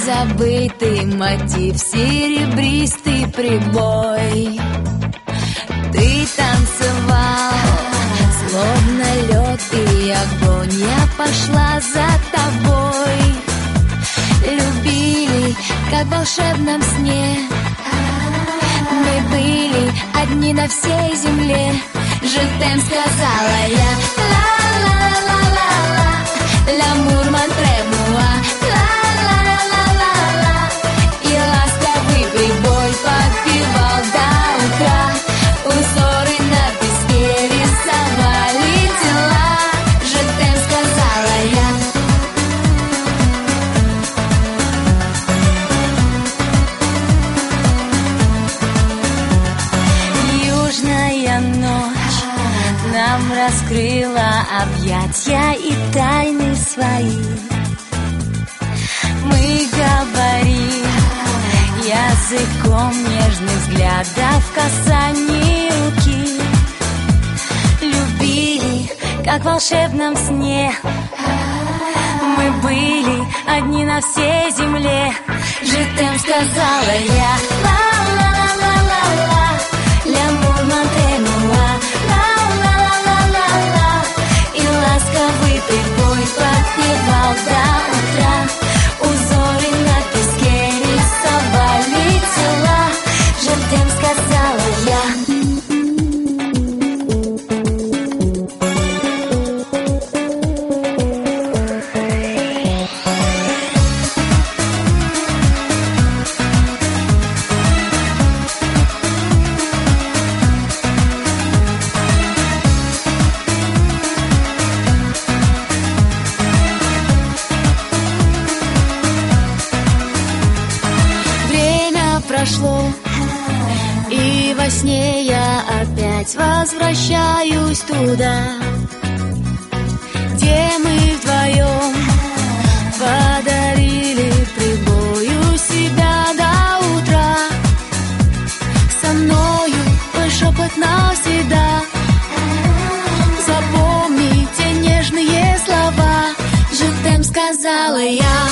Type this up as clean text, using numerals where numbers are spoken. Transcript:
забытый мотив, серебристый прибой. Ты танцевал, словно лед и огонь, я пошла за тобой. Любили, как в волшебном сне, мы были одни на всей земле. Je t'aime, сказала я. Ла-ла-ла-ла-ла, l'amour m'entraîne-moi. Ла-ла-ла-ла-ла, и ласковый прибой подпевал до утра. Узоры на песке рисовали тела. Je t'aime, сказала я. Южная ночь нам раскрыла объятья и тайны свои. Мы говорим языком нежных взглядов, касаний руки. Любили, как в волшебном сне, мы были одни на всей земле. Je t'aime, сказала я. Ла-ла-ла-ла-ла, l'amour m'entraîne-moi. Ла-ла-ла-ла-ла, и ласковый прибой подпевал до утра. Узоры на песке рисовали тела. Je t'aime, сказала я. Прошло, и во сне я опять возвращаюсь туда, где мы вдвоем подарили прибою себя до утра. Со мною твой шепот навсегда. Запомни те нежные слова. Je t'aime, сказала я.